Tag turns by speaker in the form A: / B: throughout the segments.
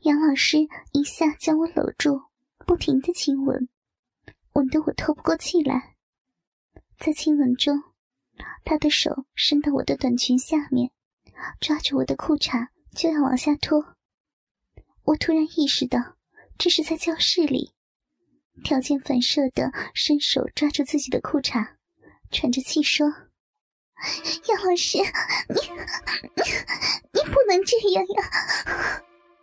A: 杨老师一下将我搂住，不停地亲吻，吻得我透不过气来。在亲吻中，他的手伸到我的短裙下面，抓住我的裤衩就要往下脱。我突然意识到这是在教室里，条件反射地伸手抓住自己的裤衩，喘着气说：杨老师，你不能这样呀！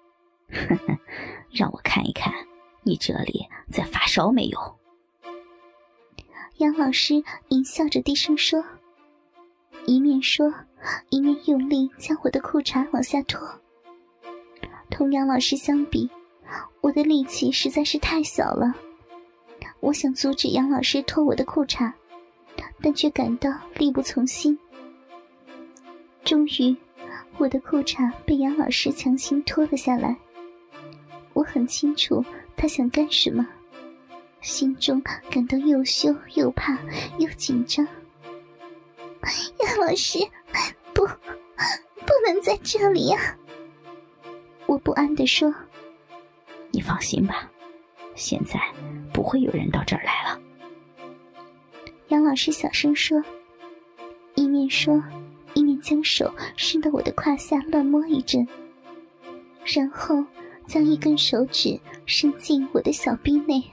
B: 让我看一看你这里在发烧没有。
A: 杨老师淫笑着低声说，一面说一面用力将我的裤衩往下拖。同杨老师相比，我的力气实在是太小了。我想阻止杨老师脱我的裤衩，但却感到力不从心。终于，我的裤衩被杨老师强行脱了下来。我很清楚他想干什么，心中感到又羞又怕又紧张。杨老师，不能在这里呀！我不安地说。
B: 你放心吧，现在不会有人到这儿来了。
A: 杨老师小声说，一面说一面将手伸到我的胯下乱摸一阵，然后将一根手指伸进我的小臂内。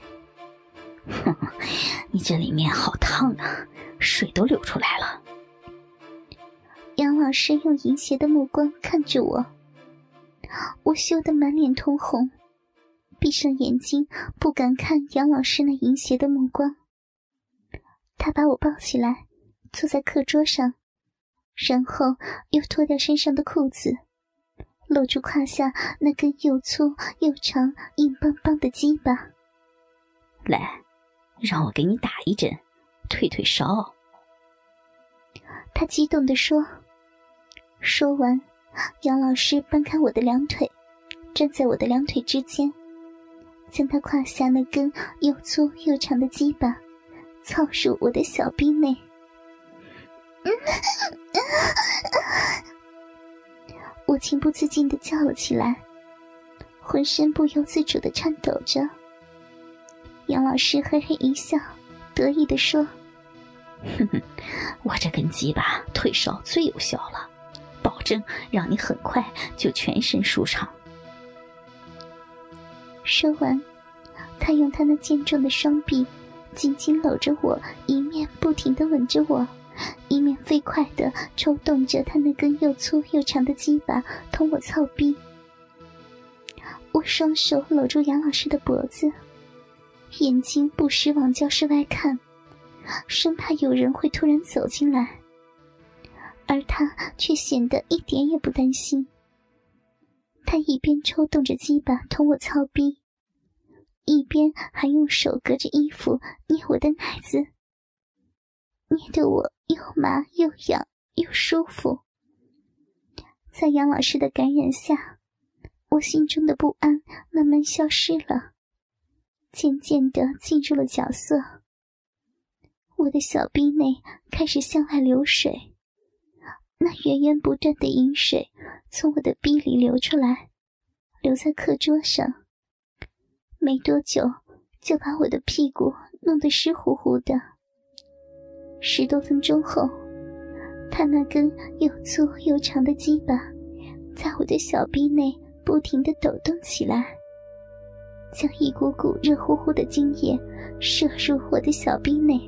B: 你这里面好烫啊，水都流出来了。
A: 杨老师用淫邪的目光看着我，我羞得满脸通红，闭上眼睛不敢看杨老师那淫邪的目光。他把我抱起来坐在课桌上，然后又脱掉身上的裤子，露出胯下那根又粗又长硬邦邦的鸡巴。
B: 来，让我给你打一针，退退烧。
A: 他激动地说。说完，杨老师搬开我的两腿，站在我的两腿之间，将他胯下那根又粗又长的鸡巴操入我的小臂内。我情不自禁地叫了起来，浑身不由自主地颤抖着。杨老师嘿嘿一笑，得意地说：
B: 我这根鸡巴退烧最有效了，保证让你很快就全身舒畅。
A: 说完，他用他那健壮的双臂紧紧搂着我，一面不停地吻着我，一面飞快地抽动着他那根又粗又长的鸡巴同我操逼。我双手搂住杨老师的脖子，眼睛不时往教室外看，生怕有人会突然走进来，而他却显得一点也不担心。他一边抽动着鸡巴同我操逼，一边还用手隔着衣服捏我的奶子，捏得我又麻又痒又舒服。在杨老师的感染下，我心中的不安慢慢消失了，渐渐地进入了角色。我的小臂内开始向外流水，那源源不断的饮水从我的臂里流出来，流在课桌上，没多久就把我的屁股弄得湿乎乎的。10多分钟后，他那根又粗又长的鸡巴在我的小臂内不停地抖动起来，将一股股热乎乎的精液射入我的小臂内。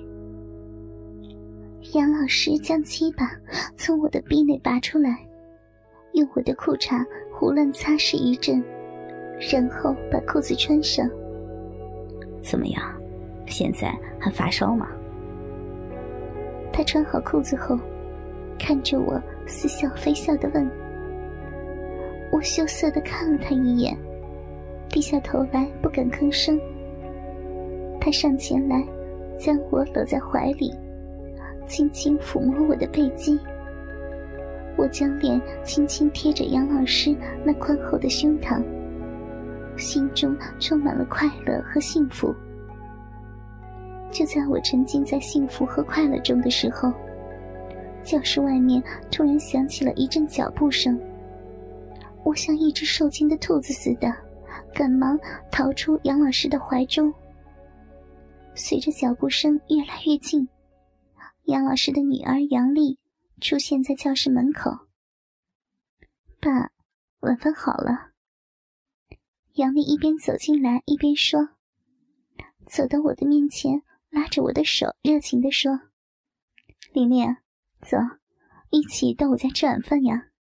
A: 杨老师将鸡巴从我的臂内拔出来，用我的裤衩胡乱擦拭一阵，然后把裤子穿上。
B: 怎么样，现在还发烧吗？
A: 他穿好裤子后，看着我似笑非笑地问。我羞涩地看了他一眼，低下头来不敢吭声。他上前来将我搂在怀里，轻轻抚摸我的背肌。我将脸轻轻贴着杨老师那宽厚的胸膛，心中充满了快乐和幸福。就在我沉浸在幸福和快乐中的时候，教室外面突然响起了一阵脚步声。我像一只受惊的兔子似的赶忙逃出杨老师的怀中。随着脚步声越来越近，杨老师的女儿杨丽出现在教室门口。爸，晚饭好了。杨丽一边走进来一边说，走到我的面前，拉着我的手热情地说，玲玲，走，一起到我家吃晚饭呀。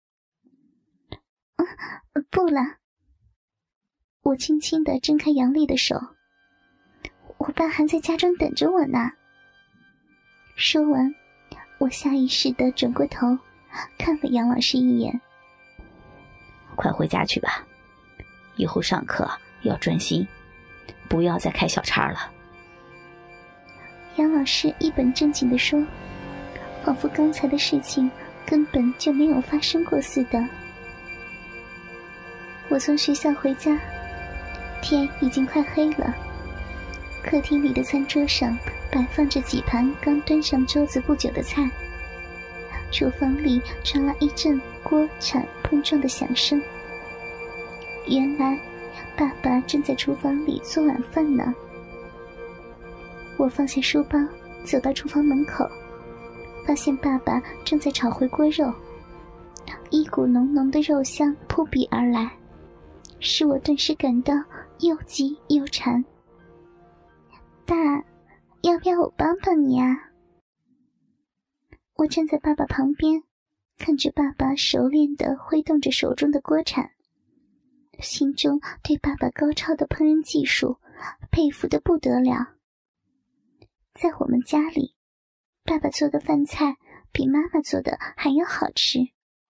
A: 不了。我轻轻地挣开杨丽的手，我爸还在家中等着我呢。说完，我下意识地转过头看了杨老师一眼。
B: 快回家去吧，以后上课要专心，不要再开小差了。
A: 杨老师一本正经地说，仿佛刚才的事情根本就没有发生过似的。我从学校回家，天已经快黑了。客厅里的餐桌上摆放着几盘刚端上桌子不久的菜，厨房里传来一阵锅铲碰撞的响声。原来爸爸正在厨房里做晚饭呢。我放下书包，走到厨房门口，发现爸爸正在炒回锅肉，一股浓浓的肉香扑鼻而来，使我顿时感到又急又馋。爸，要不要我帮帮你啊？我站在爸爸旁边，看着爸爸熟练地挥动着手中的锅铲，心中对爸爸高超的烹饪技术佩服得不得了。在我们家里，爸爸做的饭菜比妈妈做的还要好吃。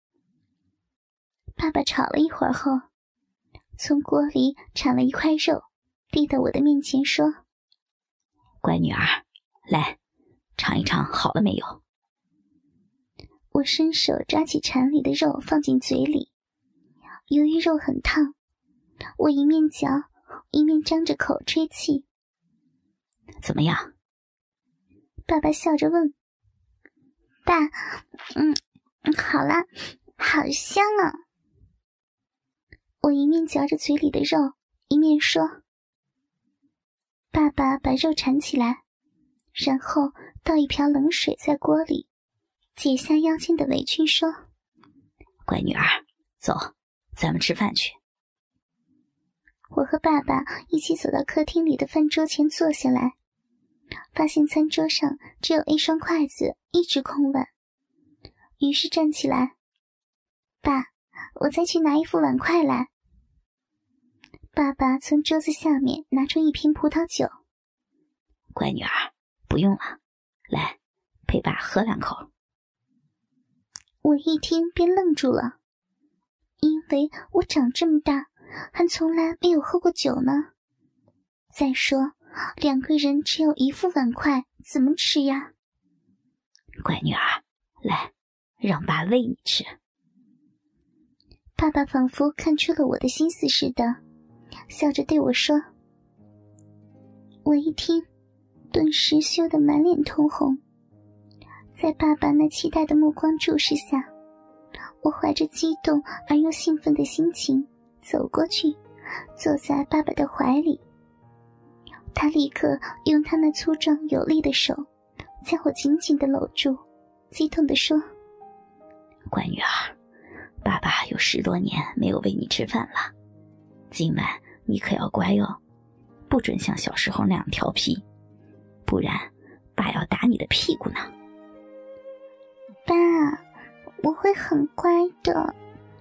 A: 爸爸炒了一会儿后，从锅里铲了一块肉，递到我的面前说，
B: 乖女儿，来，尝一尝好了没有？
A: 我伸手抓起铲里的肉放进嘴里，由于肉很烫，我一面嚼一面张着口吹气。
B: 怎么样？
A: 爸爸笑着问。爸，好啦，好香啊。我一面嚼着嘴里的肉，一面说。爸爸把肉铲起来，然后倒一瓢冷水在锅里，解下腰间的围裙说，
B: 乖女儿，走，咱们吃饭去。
A: 我和爸爸一起走到客厅里的饭桌前坐下来，发现餐桌上只有一双筷子，一只空碗，于是站起来，爸，我再去拿一副碗筷来。爸爸从桌子下面拿出一瓶葡萄酒。
B: 乖女儿，不用了，来，陪爸喝两口。
A: 我一听便愣住了，因为我长这么大还从来没有喝过酒呢。再说两个人只有一副碗筷，怎么吃呀？
B: 乖女儿，来，让爸喂你吃。
A: 爸爸仿佛看出了我的心思似的，笑着对我说。我一听，顿时羞得满脸通红。在爸爸那期待的目光注视下，我怀着激动而又兴奋的心情走过去，坐在爸爸的怀里。他立刻用他那粗壮有力的手将我紧紧地搂住，激动地说，
B: 乖女儿，爸爸有10多年没有喂你吃饭了，今晚你可要乖哦，不准像小时候那样调皮，不然爸要打你的屁股呢。
A: 爸，我会很乖的。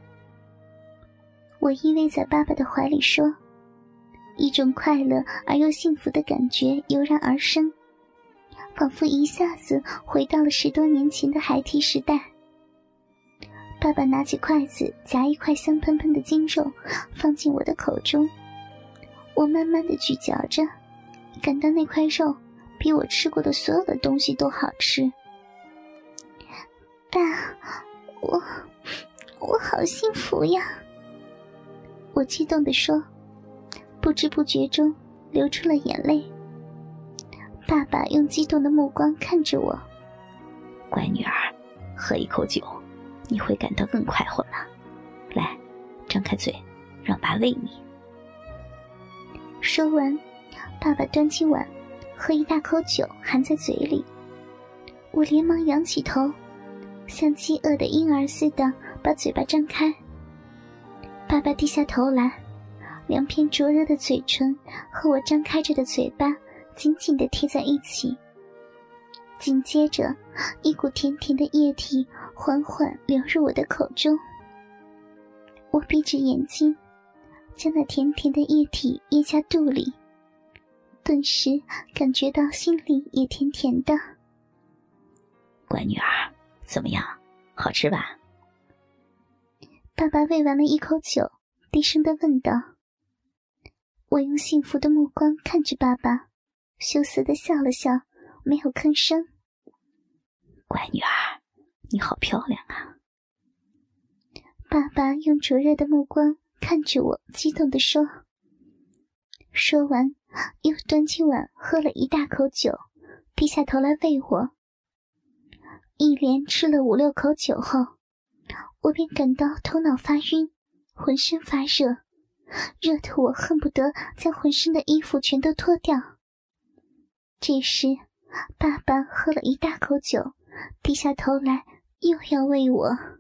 A: 我依偎在爸爸的怀里说，一种快乐而又幸福的感觉油然而生，仿佛一下子回到了10多年前的孩提时代。爸爸拿起筷子夹一块香喷喷的筋肉放进我的口中，我慢慢地咀嚼着，感到那块肉比我吃过的所有的东西都好吃。爸，我好幸福呀！我激动地说，不知不觉中流出了眼泪。爸爸用激动的目光看着我，
B: 乖女儿，喝一口酒，你会感到更快活呢。来，张开嘴，让爸喂你。
A: 说完，爸爸端起碗，喝一大口酒含在嘴里。我连忙仰起头，像饥饿的婴儿似的把嘴巴张开。爸爸低下头来，两片灼热的嘴唇和我张开着的嘴巴紧紧地贴在一起。紧接着，一股甜甜的液体缓缓流入我的口中。我闭着眼睛，将那甜甜的液体咽下肚里，顿时感觉到心里也甜甜的。
B: 乖女儿，怎么样？好吃吧？
A: 爸爸喂完了一口酒，低声地问道。我用幸福的目光看着爸爸，羞涩地笑了笑，没有吭声。
B: 乖女儿，你好漂亮啊！
A: 爸爸用灼热的目光看着我，激动地说。说完，又端起碗喝了一大口酒，低下头来喂我。一连吃了5、6口酒后，我便感到头脑发晕，浑身发热，热得我恨不得将浑身的衣服全都脱掉。这时，爸爸喝了一大口酒，低下头来又要喂我。